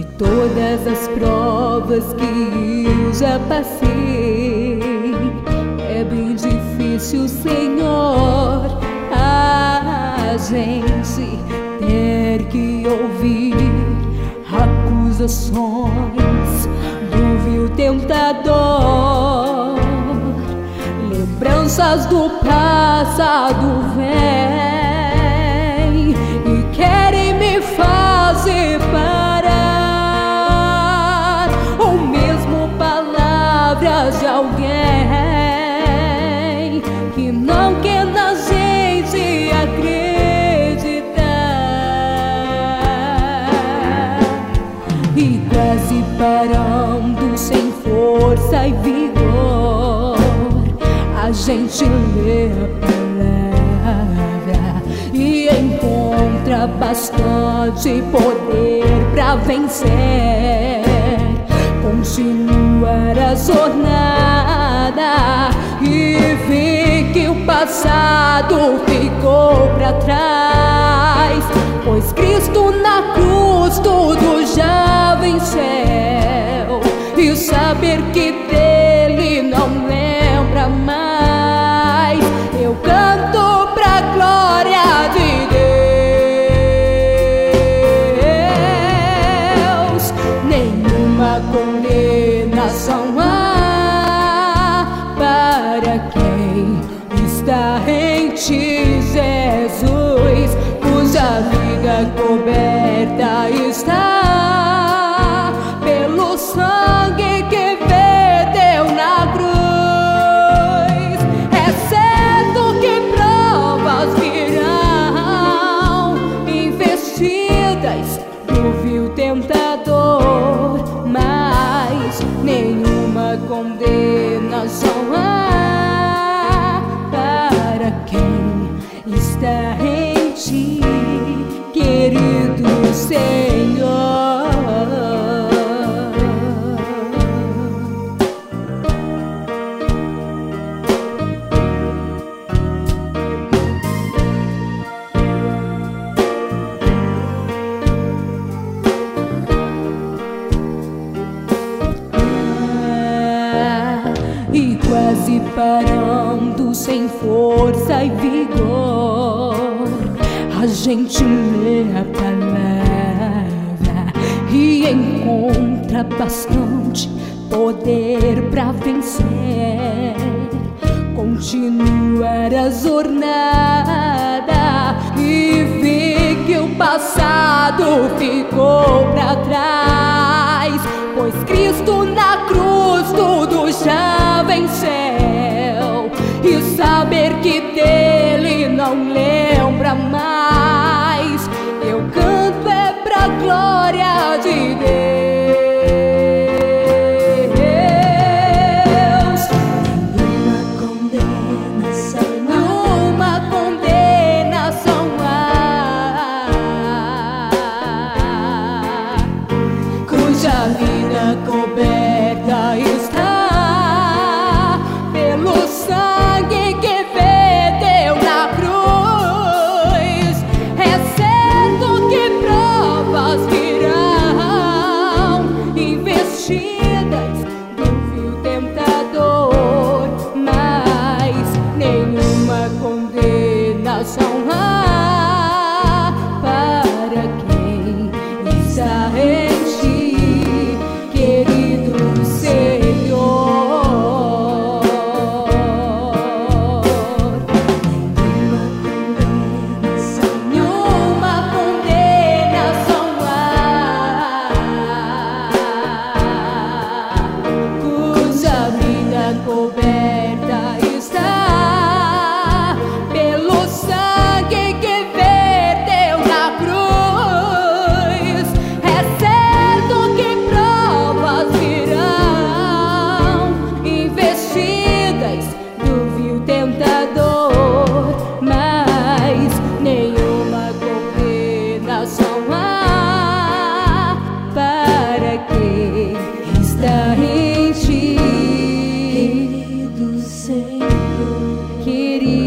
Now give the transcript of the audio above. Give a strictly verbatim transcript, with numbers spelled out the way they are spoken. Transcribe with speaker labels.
Speaker 1: de todas as provas que eu já passei. É bem difícil, Senhor, a gente ter que ouvir acusações do vil tentador. Lembranças do passado vêm e querem me fazer parar, ou mesmo palavras de alguém que não quer na gente acreditar. E quase parando sem força e vigor, a gente lê a palavra e encontra bastante poder pra vencer, continuar a jornada e ver que o passado ficou pra trás, pois Cristo na cruz tudo já venceu, e saber que dele não lembra mais. Eu canto pra glória de Deus. Nenhuma condenação há para quem está em ti, Jesus, cuja vida coberta está pelo sangue que verteu na cruz. É certo que provas virão, investidas do vil tentador, mas nenhuma condenação há para quem está em ti, querido Senhor. E quase parando sem força e vigor, a gente lê a palavra e encontra bastante poder pra vencer, continuar a jornada e ver que o passado ficou pra trás, pois Cristo na cruz tudo já venceu, e saber que dele não lembra mais. Eu canto é pra glória de Deus. Nenhuma condenação, nenhuma condenação há, cuja vida coberta está pelo sangue que verteu na cruz. É certo que provas virão, investidas do vil tentador, mas nenhuma condenação há para quem está em ti, querido Senhor. Nenhuma condenação há, cuja vida coberta está pelo sangue que verteu na cruz. É certo que provas virão, investidas do vil tentador, mas nenhuma condenação há para quem está em ti, querido Senhor, querido